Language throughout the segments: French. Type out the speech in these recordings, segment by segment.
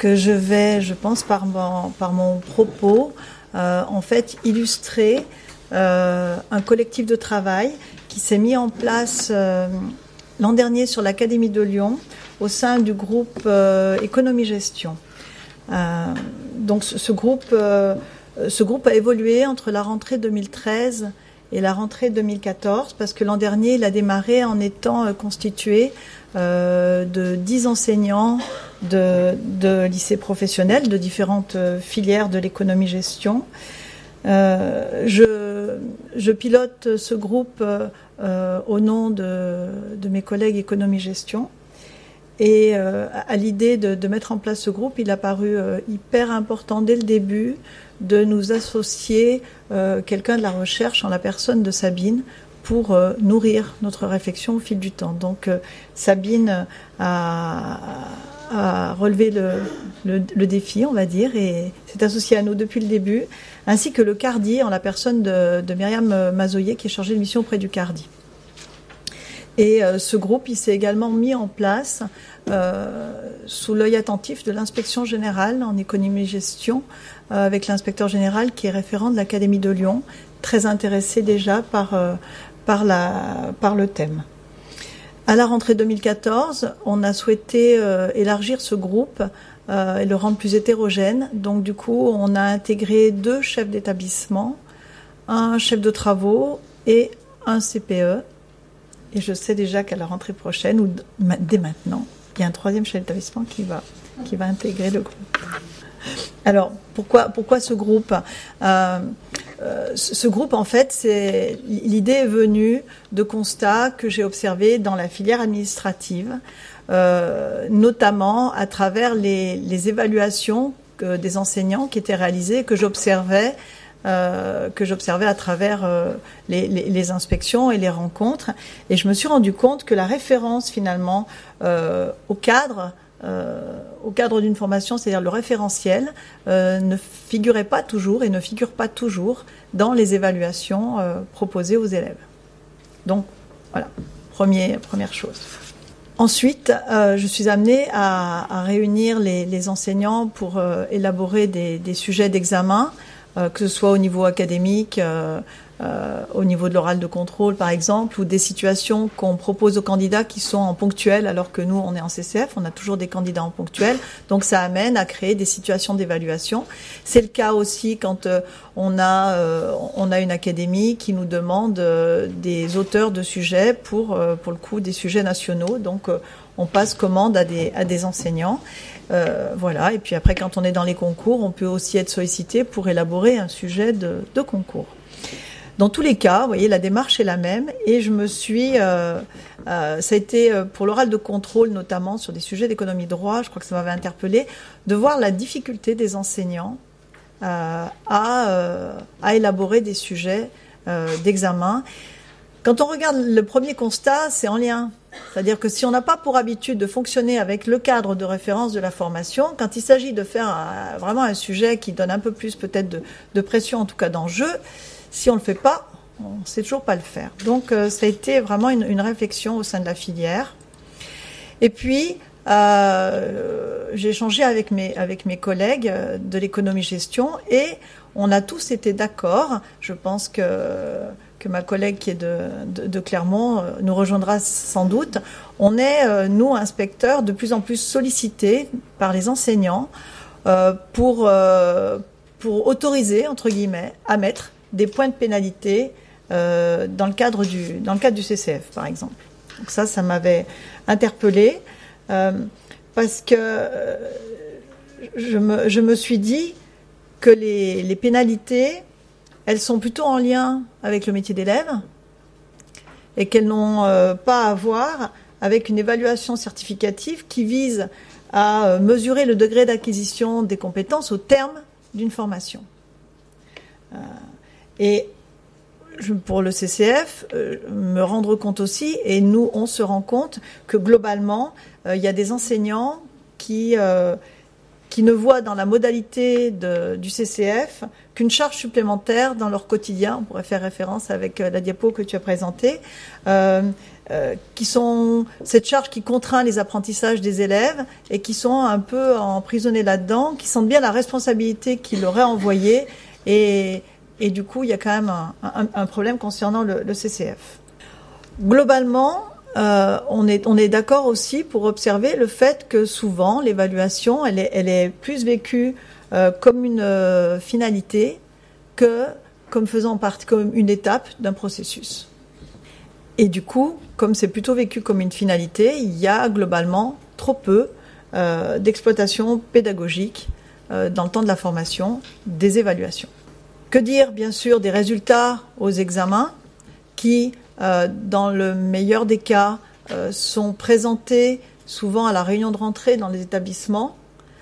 que je vais, je pense, par mon propos, en fait, illustrer un collectif de travail qui s'est mis en place l'an dernier sur l'Académie de Lyon au sein du groupe Économie-Gestion. Donc ce groupe a évolué entre la rentrée 2013 et la rentrée 2014 parce que l'an dernier, il a démarré en étant constitué de 10 enseignants de lycées professionnels, de différentes filières de l'économie-gestion. Je pilote ce groupe au nom de mes collègues économie-gestion. Et à l'idée de mettre en place ce groupe, il a paru hyper important dès le début de nous associer quelqu'un de la recherche en la personne de Sabine pour nourrir notre réflexion au fil du temps. Donc Sabine a relevé le défi, on va dire, et s'est associée à nous depuis le début, ainsi que le CARDI en la personne de Myriam Mazoyer qui est chargée de mission auprès du CARDI. Et ce groupe, il s'est également mis en place sous l'œil attentif de l'inspection générale en économie-gestion, avec l'inspecteur général qui est référent de l'Académie de Lyon, très intéressé déjà par le thème. À la rentrée 2014, on a souhaité élargir ce groupe et le rendre plus hétérogène. Donc du coup, on a intégré 2 chefs d'établissement, un chef de travaux et un CPE. Et je sais déjà qu'à la rentrée prochaine, ou dès maintenant, il y a un 3e chef d'établissement qui va intégrer le groupe. Alors, pourquoi ce groupe Ce groupe, en fait, l'idée est venue de constats que j'ai observés dans la filière administrative, notamment à travers les évaluations des enseignants qui étaient réalisées, que j'observais à travers les inspections et les rencontres. Et je me suis rendu compte que la référence, finalement, au cadre d'une formation, c'est-à-dire le référentiel, ne figurait pas toujours et ne figure pas toujours dans les évaluations proposées aux élèves. Donc, voilà, première chose. Ensuite, je suis amenée à réunir les enseignants pour élaborer des sujets d'examen, que ce soit au niveau académique, au niveau de l'oral de contrôle par exemple, ou des situations qu'on propose aux candidats qui sont en ponctuel alors que nous on est en CCF, on a toujours des candidats en ponctuel, donc ça amène à créer des situations d'évaluation. C'est le cas aussi quand on a une académie qui nous demande des auteurs de sujets pour le coup des sujets nationaux, donc on passe commande à des enseignants. Voilà. Et puis après, quand on est dans les concours, on peut aussi être sollicité pour élaborer un sujet de concours. Dans tous les cas, vous voyez, la démarche est la même et je me suis... ça a été pour l'oral de contrôle, notamment sur des sujets d'économie droit, je crois que ça m'avait interpellée, de voir la difficulté des enseignants à élaborer des sujets d'examen. Quand on regarde le premier constat, c'est en lien. C'est-à-dire que si on n'a pas pour habitude de fonctionner avec le cadre de référence de la formation, quand il s'agit de faire vraiment un sujet qui donne un peu plus peut-être de pression, en tout cas d'enjeu, si on ne le fait pas, on ne sait toujours pas le faire. Donc ça a été vraiment une réflexion au sein de la filière. Et puis, j'ai échangé avec mes collègues de l'économie-gestion et on a tous été d'accord. Je pense que ma collègue qui est de Clermont nous rejoindra sans doute. On est, nous, inspecteurs, de plus en plus sollicités par les enseignants pour autoriser, entre guillemets, à mettre des points de pénalité dans le cadre du CCF, par exemple. Donc ça m'avait interpellée parce que je me suis dit que les pénalités, elles sont plutôt en lien avec le métier d'élève et qu'elles n'ont pas à voir avec une évaluation certificative qui vise à mesurer le degré d'acquisition des compétences au terme d'une formation. Et pour le CCF, me rendre compte aussi, et nous on se rend compte que globalement, il y a des enseignants qui qui ne voient dans la modalité du CCF qu'une charge supplémentaire dans leur quotidien. On pourrait faire référence avec la diapo que tu as présentée, qui sont cette charge qui contraint les apprentissages des élèves et qui sont un peu emprisonnés là-dedans, qui sentent bien la responsabilité qui leur est envoyée et du coup il y a quand même un problème concernant le CCF. Globalement, on est d'accord aussi pour observer le fait que souvent l'évaluation elle est plus vécue comme une finalité que comme faisant partie comme une étape d'un processus. Et du coup, comme c'est plutôt vécu comme une finalité, il y a globalement trop peu d'exploitation pédagogique dans le temps de la formation des évaluations. Que dire bien sûr des résultats aux examens qui dans le meilleur des cas, sont présentés souvent à la réunion de rentrée dans les établissements,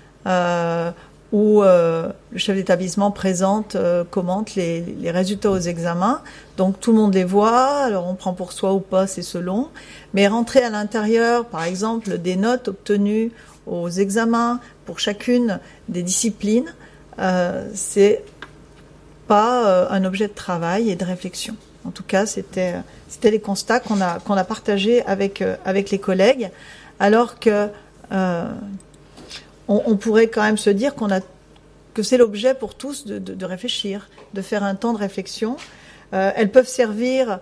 où le chef d'établissement commente les résultats aux examens. Donc tout le monde les voit, alors on prend pour soi ou pas, c'est selon. Mais rentrer à l'intérieur, par exemple, des notes obtenues aux examens pour chacune des disciplines, c'est pas un objet de travail et de réflexion. En tout cas, c'était les constats qu'on a partagés avec les collègues, alors que on pourrait quand même se dire que c'est l'objet pour tous de réfléchir, de faire un temps de réflexion. Elles peuvent servir,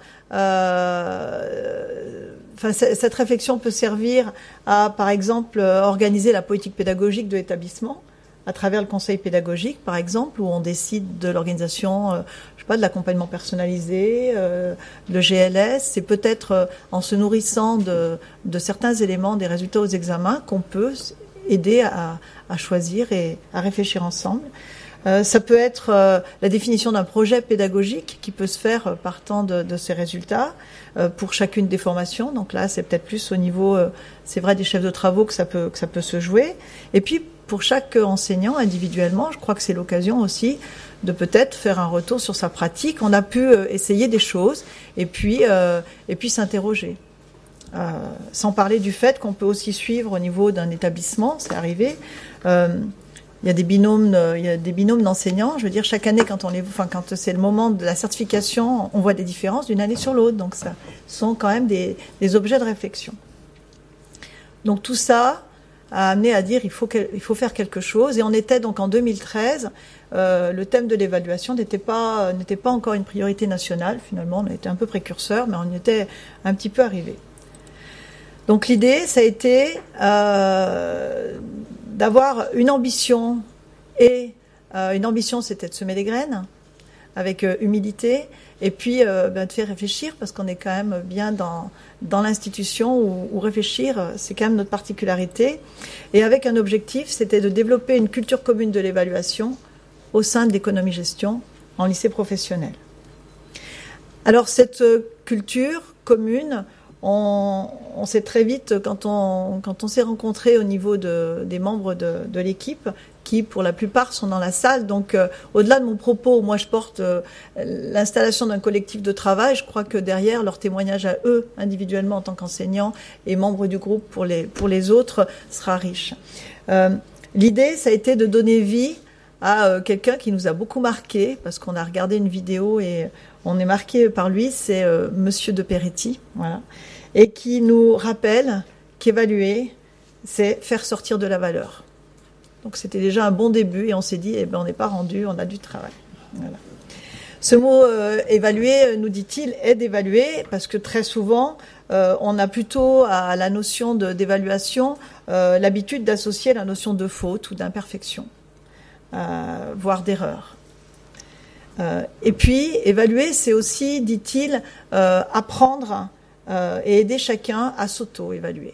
cette réflexion peut servir à, par exemple, organiser la politique pédagogique de l'établissement à travers le conseil pédagogique, par exemple, où on décide de l'organisation, de l'accompagnement personnalisé, le GLS. C'est peut-être en se nourrissant de certains éléments des résultats aux examens qu'on peut aider à choisir et à réfléchir ensemble. Ça peut être la définition d'un projet pédagogique qui peut se faire partant de ces résultats pour chacune des formations. Donc là, c'est peut-être plus au niveau, c'est vrai, des chefs de travaux que ça peut se jouer. Et puis, pour chaque enseignant individuellement, je crois que c'est l'occasion aussi de peut-être faire un retour sur sa pratique. On a pu essayer des choses et puis s'interroger. Sans parler du fait qu'on peut aussi suivre au niveau d'un établissement, c'est arrivé. Il y a des binômes d'enseignants. Je veux dire, chaque année, quand c'est le moment de la certification, on voit des différences d'une année sur l'autre. Donc, ça sont quand même des objets de réflexion. Donc, tout ça a amené à dire il faut faire quelque chose. Et on était donc en 2013, le thème de l'évaluation n'était pas encore une priorité nationale. Finalement, on était un peu précurseur, mais on y était un petit peu arrivé. Donc l'idée, ça a été d'avoir une ambition, et une ambition, c'était de semer des graines avec humilité, et puis de faire réfléchir, parce qu'on est quand même bien dans l'institution où réfléchir, c'est quand même notre particularité. Et avec un objectif, c'était de développer une culture commune de l'évaluation au sein de l'économie-gestion en lycée professionnel. Alors cette culture commune, on sait très vite, quand on s'est rencontrés au niveau des membres de l'équipe, qui pour la plupart sont dans la salle, donc au-delà de mon propos, moi je porte l'installation d'un collectif de travail. Je crois que derrière leur témoignage à eux, individuellement en tant qu'enseignants et membres du groupe pour les autres, sera riche. L'idée, ça a été de donner vie à quelqu'un qui nous a beaucoup marqué, parce qu'on a regardé une vidéo et on est marqué par lui, c'est Monsieur de Peretti, voilà, et qui nous rappelle qu'évaluer, c'est faire sortir de la valeur. Donc c'était déjà un bon début et on s'est dit, on n'est pas rendu, on a du travail. Voilà. Ce mot évaluer, nous dit-il, est d'évaluer, parce que très souvent, on a plutôt à la notion d'évaluation l'habitude d'associer la notion de faute ou d'imperfection, voire d'erreur. Et puis, évaluer, c'est aussi, dit-il, apprendre et aider chacun à s'auto-évaluer.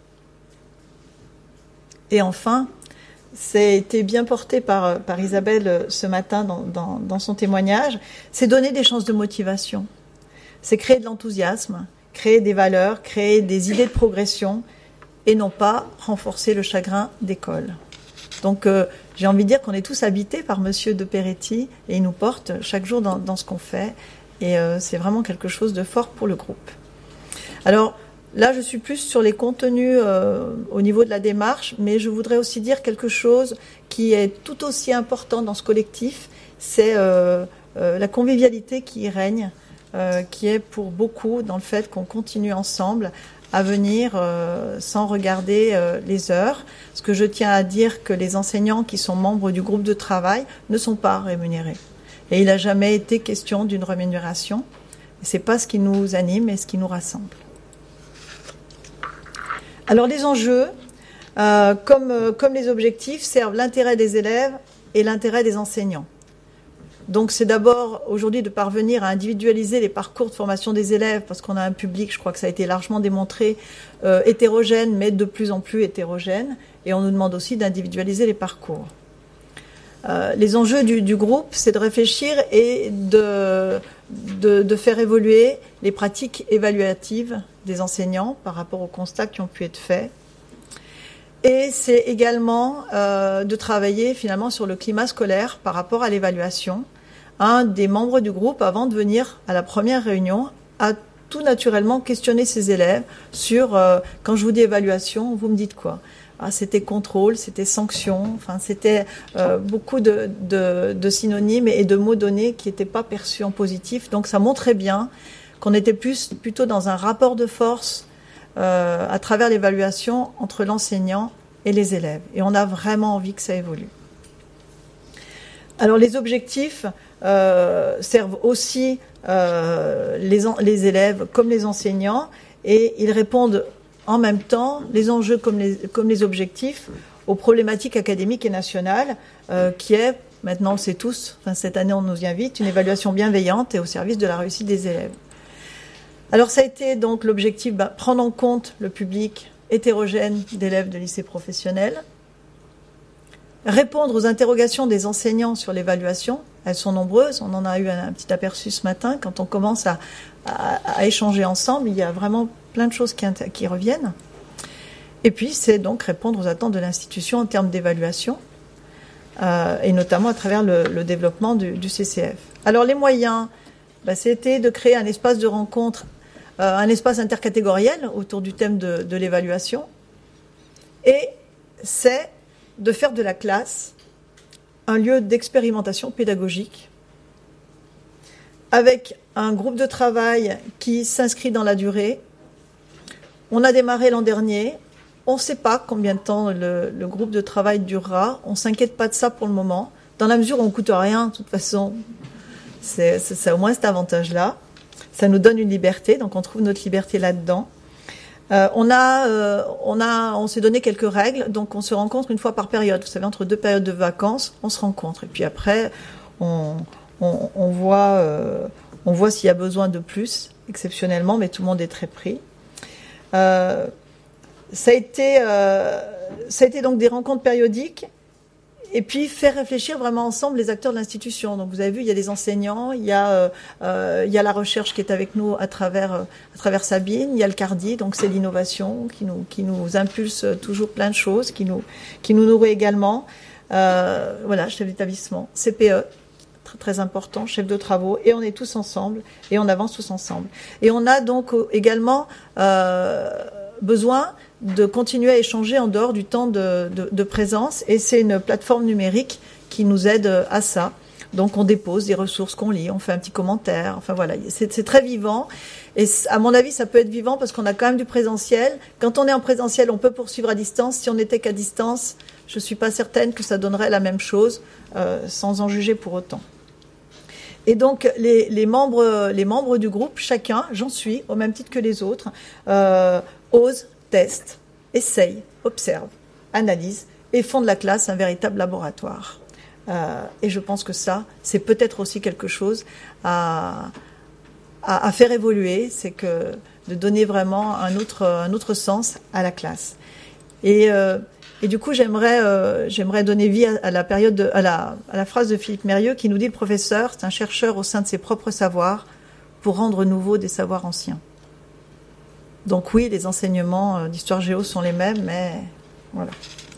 Et enfin, été bien porté par Isabelle ce matin dans son témoignage, c'est donner des chances de motivation. C'est créer de l'enthousiasme, créer des valeurs, créer des idées de progression et non pas renforcer le chagrin d'école. Donc, j'ai envie de dire qu'on est tous habités par Monsieur de Peretti et il nous porte chaque jour dans ce qu'on fait. Et c'est vraiment quelque chose de fort pour le groupe. Alors, Là, je suis plus sur les contenus au niveau de la démarche, mais je voudrais aussi dire quelque chose qui est tout aussi important dans ce collectif, c'est la convivialité qui y règne, qui est pour beaucoup dans le fait qu'on continue ensemble à venir sans regarder les heures. Ce que je tiens à dire que les enseignants qui sont membres du groupe de travail ne sont pas rémunérés. Et il n'a jamais été question d'une rémunération. C'est pas ce qui nous anime, mais ce qui nous rassemble. Alors les enjeux, comme les objectifs, servent l'intérêt des élèves et l'intérêt des enseignants. Donc c'est d'abord aujourd'hui de parvenir à individualiser les parcours de formation des élèves, parce qu'on a un public, je crois que ça a été largement démontré, hétérogène, mais de plus en plus hétérogène, et on nous demande aussi d'individualiser les parcours. Les enjeux du groupe, c'est de réfléchir et de faire évoluer les pratiques évaluatives des enseignants par rapport aux constats qui ont pu être faits. Et c'est également de travailler finalement sur le climat scolaire par rapport à l'évaluation. Un des membres du groupe, avant de venir à la première réunion, a tout naturellement questionné ses élèves sur quand je vous dis évaluation, vous me dites quoi? Ah, c'était contrôle, c'était sanction, enfin c'était beaucoup de synonymes et de mots donnés qui n'étaient pas perçus en positif. Donc ça montrait bien qu'on était plutôt dans un rapport de force à travers l'évaluation entre l'enseignant et les élèves. Et on a vraiment envie que ça évolue. Alors les objectifs servent aussi les élèves comme les enseignants, et ils répondent en même temps, les enjeux comme les objectifs, aux problématiques académiques et nationales, qui est, maintenant on le sait tous, enfin, cette année on nous y invite, une évaluation bienveillante et au service de la réussite des élèves. Alors ça a été donc l'objectif, prendre en compte le public hétérogène d'élèves de lycée professionnel, répondre aux interrogations des enseignants sur l'évaluation. Elles sont nombreuses, on en a eu un petit aperçu ce matin. Quand on commence à échanger ensemble, il y a vraiment plein de choses qui reviennent. Et puis, c'est donc répondre aux attentes de l'institution en termes d'évaluation, et notamment à travers le développement du CCF. Alors, les moyens, c'était de créer un espace de rencontre, un espace intercatégoriel autour du thème de l'évaluation, et c'est de faire de la classe un lieu d'expérimentation pédagogique avec un groupe de travail qui s'inscrit dans la durée. On a démarré l'an dernier. On ne sait pas combien de temps le groupe de travail durera. On ne s'inquiète pas de ça pour le moment. Dans la mesure où on ne coûte rien, de toute façon, c'est au moins cet avantage-là. Ça nous donne une liberté, donc on trouve notre liberté là-dedans. On s'est donné quelques règles, donc on se rencontre une fois par période. Vous savez, entre deux périodes de vacances, on se rencontre. Et puis après, on voit s'il y a besoin de plus, exceptionnellement, mais tout le monde est très pris. Ça a été donc des rencontres périodiques, et puis faire réfléchir vraiment ensemble les acteurs de l'institution. Donc vous avez vu, il y a des enseignants, il y a la recherche qui est avec nous à travers Sabine, il y a le Cardi, donc c'est l'innovation qui nous impulse toujours plein de choses, qui nous nourrit également. Voilà, chef d'établissement, CPE, très, très important, chef de travaux, et on est tous ensemble, et on avance tous ensemble. Et on a donc également besoin de continuer à échanger en dehors du temps de présence, et c'est une plateforme numérique qui nous aide à ça. Donc on dépose des ressources qu'on lit, on fait un petit commentaire, enfin voilà, c'est très vivant, et à mon avis ça peut être vivant parce qu'on a quand même du présentiel. Quand on est en présentiel, on peut poursuivre à distance. Si on n'était qu'à distance, je suis pas certaine que ça donnerait la même chose, sans en juger pour autant. Et donc les membres du groupe, chacun, j'en suis, au même titre que les autres, osent, testent, essayent, observent, analysent et font de la classe un véritable laboratoire. Et je pense que ça, c'est peut-être aussi quelque chose à faire évoluer, c'est que de donner vraiment un autre sens à la classe. Et du coup, j'aimerais donner vie à la phrase de Philippe Mérieux qui nous dit: le professeur, c'est un chercheur au sein de ses propres savoirs pour rendre nouveaux des savoirs anciens. Donc oui, les enseignements d'histoire géo sont les mêmes, mais voilà.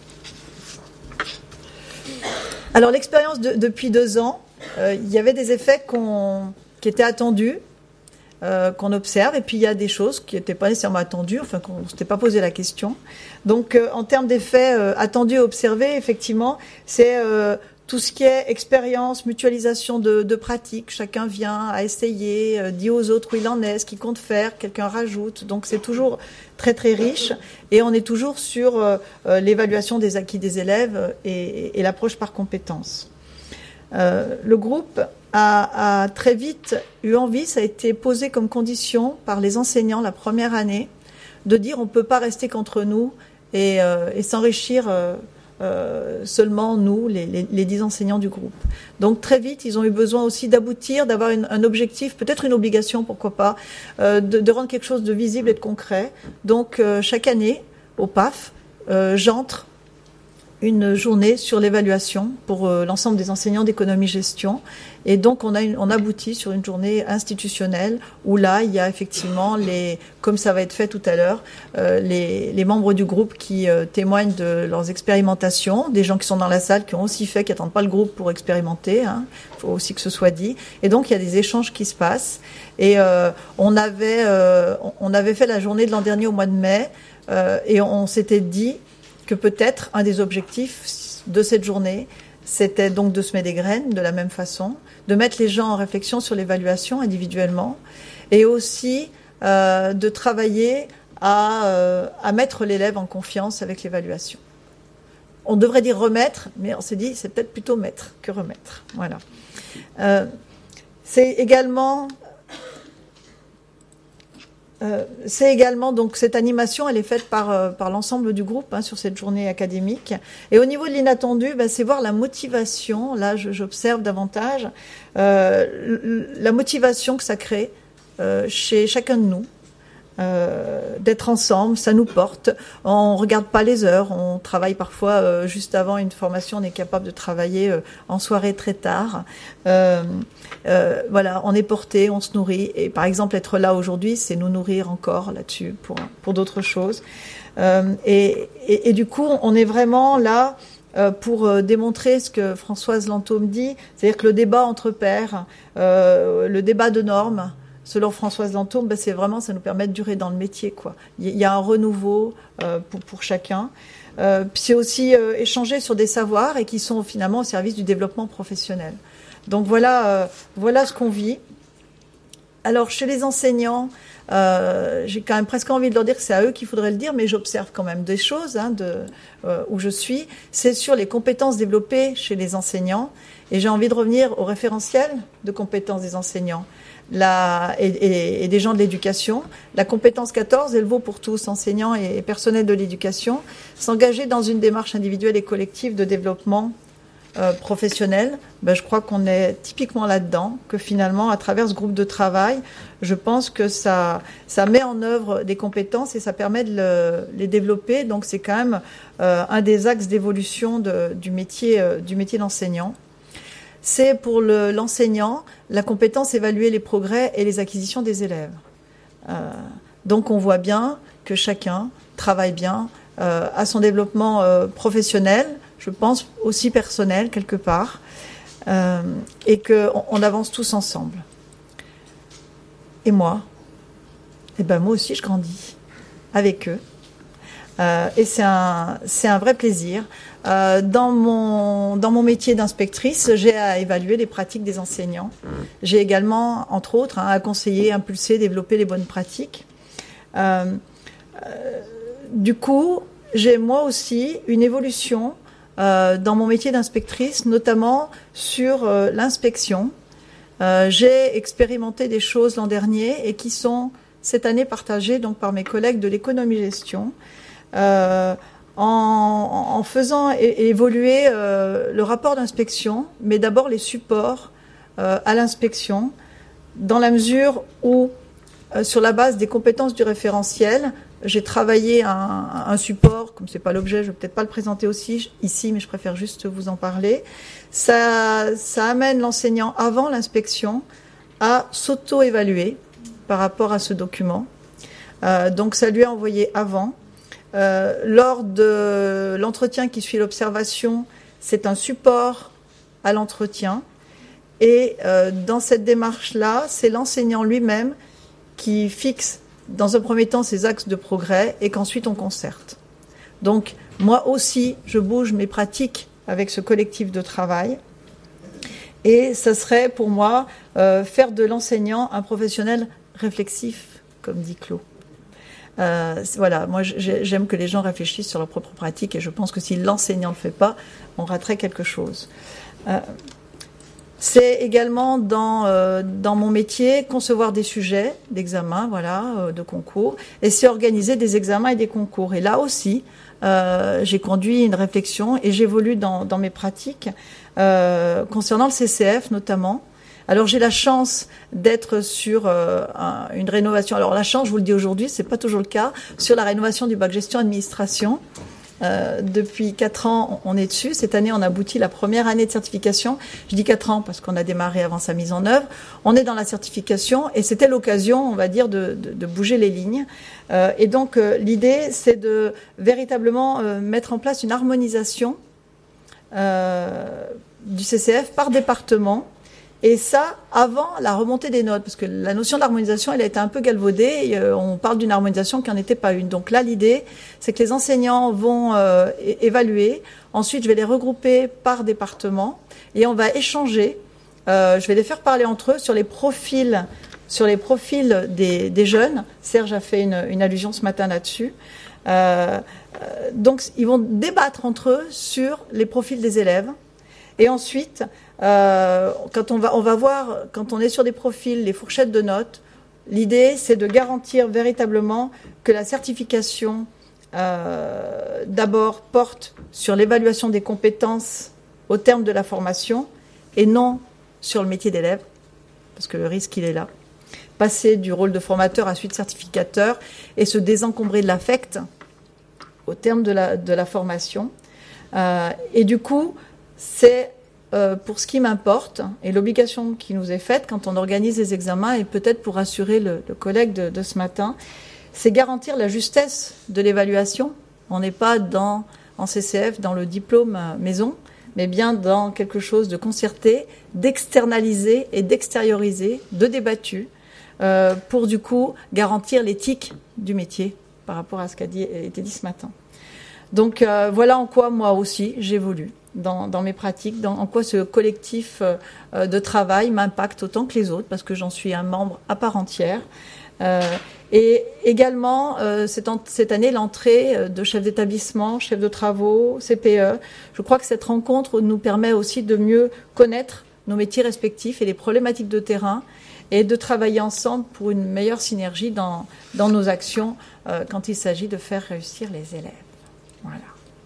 Alors l'expérience depuis 2 ans, il y avait des effets qui étaient attendus. qu'on observe. Et puis il y a des choses qui n'étaient pas nécessairement attendues, enfin qu'on ne s'était pas posé la question. Donc en termes d'effets attendus et observés, effectivement, c'est tout ce qui est expérience, mutualisation de pratiques. Chacun vient à essayer, dit aux autres où il en est, ce qu'il compte faire, quelqu'un rajoute. Donc c'est toujours très très riche. Et on est toujours sur l'évaluation des acquis des élèves et l'approche par compétences. Le groupe a très vite eu envie, ça a été posé comme condition par les enseignants la première année, de dire on ne peut pas rester qu'entre nous et s'enrichir seulement nous, les 10 enseignants du groupe. Donc très vite, ils ont eu besoin aussi d'aboutir, d'avoir un objectif, peut-être une obligation, pourquoi pas, de rendre quelque chose de visible et de concret. Donc chaque année, au PAF, j'entre une journée sur l'évaluation pour l'ensemble des enseignants d'économie-gestion. Et donc, on aboutit sur une journée institutionnelle où là, il y a effectivement comme ça va être fait tout à l'heure, les membres du groupe qui témoignent de leurs expérimentations, des gens qui sont dans la salle, qui ont aussi fait, qui n'attendent pas le groupe pour expérimenter, hein. Il faut aussi que ce soit dit. Et donc, il y a des échanges qui se passent. Et on avait fait la journée de l'an dernier au mois de mai, et on s'était dit que peut-être un des objectifs de cette journée, c'était donc de semer des graines de la même façon, de mettre les gens en réflexion sur l'évaluation individuellement, et aussi de travailler à mettre l'élève en confiance avec l'évaluation. On devrait dire remettre, mais on s'est dit c'est peut-être plutôt mettre que remettre. Voilà. C'est également donc cette animation, elle est faite par l'ensemble du groupe sur cette journée académique. Et au niveau de l'inattendu, c'est voir la motivation. Là, j'observe davantage la motivation que ça crée chez chacun de nous. D'être ensemble, ça nous porte. On regarde pas les heures, on travaille parfois juste avant une formation, on est capable de travailler en soirée très tard. Voilà, on est porté, on se nourrit. Et par exemple, être là aujourd'hui, c'est nous nourrir encore là-dessus pour d'autres choses. Et du coup, on est vraiment là pour démontrer ce que Françoise Lantôme dit, c'est-à-dire que le débat entre pairs, le débat de normes, selon Françoise Lantôme, c'est vraiment, ça nous permet de durer dans le métier, quoi. Il y a un renouveau pour chacun. C'est aussi échanger sur des savoirs et qui sont finalement au service du développement professionnel. Donc voilà ce qu'on vit. Alors chez les enseignants, j'ai quand même presque envie de leur dire que c'est à eux qu'il faudrait le dire, mais j'observe quand même des choses où je suis. C'est sur les compétences développées chez les enseignants, et j'ai envie de revenir au référentiel de compétences des enseignants. Et des gens de l'éducation. La compétence 14, elle vaut pour tous, enseignants et personnels de l'éducation, s'engager dans une démarche individuelle et collective de développement professionnel. Je crois qu'on est typiquement là-dedans, que finalement, à travers ce groupe de travail, je pense que ça met en œuvre des compétences et ça permet de les développer. Donc c'est quand même un des axes d'évolution du métier d'enseignant. C'est pour l'enseignant la compétence évaluer les progrès et les acquisitions des élèves. Donc on voit bien que chacun travaille bien à son développement professionnel, je pense aussi personnel quelque part, et qu'on avance tous ensemble. Et moi, moi aussi je grandis avec eux. Et c'est un vrai plaisir. Dans mon métier d'inspectrice, j'ai à évaluer les pratiques des enseignants. J'ai également, entre autres, à conseiller, impulser, développer les bonnes pratiques. Du coup, j'ai moi aussi une évolution dans mon métier d'inspectrice, notamment sur l'inspection. J'ai expérimenté des choses l'an dernier et qui sont cette année partagées donc par mes collègues de l'économie-gestion. En faisant évoluer le rapport d'inspection, mais d'abord les supports à l'inspection, dans la mesure où, sur la base des compétences du référentiel, j'ai travaillé un support, comme c'est pas l'objet, je vais peut-être pas le présenter aussi ici, mais je préfère juste vous en parler. Ça amène l'enseignant avant l'inspection à s'auto-évaluer par rapport à ce document. Donc ça lui est envoyé avant. Lors de l'entretien qui suit l'observation, c'est un support à l'entretien. Et dans cette démarche-là, c'est l'enseignant lui-même qui fixe dans un premier temps ces axes de progrès et qu'ensuite on concerte. Donc moi aussi, je bouge mes pratiques avec ce collectif de travail. Et ça serait pour moi faire de l'enseignant un professionnel réflexif, comme dit Claude. Voilà, moi j'aime que les gens réfléchissent sur leur propre pratique et je pense que si l'enseignant ne le fait pas, on raterait quelque chose. C'est également dans mon métier concevoir des sujets d'examen, voilà, de concours, et c'est organiser des examens et des concours. Et là aussi, j'ai conduit une réflexion et j'évolue dans mes pratiques concernant le CCF notamment. Alors j'ai la chance d'être sur une rénovation. Alors la chance, je vous le dis aujourd'hui, c'est pas toujours le cas, sur la rénovation du bac gestion administration. Depuis 4 ans, on est dessus. Cette année, on aboutit la première année de certification. Je dis 4 ans parce qu'on a démarré avant sa mise en œuvre. On est dans la certification et c'était l'occasion, on va dire, de bouger les lignes. Et donc, l'idée, c'est de véritablement mettre en place une harmonisation du CCF par département. Et ça, avant la remontée des notes, parce que la notion d'harmonisation, elle a été un peu galvaudée. Et, on parle d'une harmonisation qui n'en était pas une. Donc là, l'idée, c'est que les enseignants vont évaluer. Ensuite, je vais les regrouper par département et on va échanger. Je vais les faire parler entre eux sur les profils des jeunes. Serge a fait une allusion ce matin là-dessus. Donc, ils vont débattre entre eux sur les profils des élèves. Et ensuite, quand on va voir, quand on est sur des profils, les fourchettes de notes, l'idée, c'est de garantir véritablement que la certification, d'abord, porte sur l'évaluation des compétences au terme de la formation et non sur le métier d'élève, parce que le risque, il est là. Passer du rôle de formateur à celui de certificateur et se désencombrer de l'affect au terme de la formation. Et du coup, c'est pour ce qui m'importe et l'obligation qui nous est faite quand on organise les examens et peut-être pour rassurer le collègue de ce matin, c'est garantir la justesse de l'évaluation. On n'est pas en CCF dans le diplôme maison, mais bien dans quelque chose de concerté, d'externalisé et d'extériorisé, de débattu, pour du coup garantir l'éthique du métier par rapport à ce qui a été dit ce matin. Donc voilà en quoi moi aussi j'évolue dans mes pratiques, en quoi ce collectif de travail m'impacte autant que les autres, parce que j'en suis un membre à part entière. Et également, cette année, l'entrée de chefs d'établissement, chefs de travaux, CPE. Je crois que cette rencontre nous permet aussi de mieux connaître nos métiers respectifs et les problématiques de terrain et de travailler ensemble pour une meilleure synergie dans nos actions quand il s'agit de faire réussir les élèves. Voilà.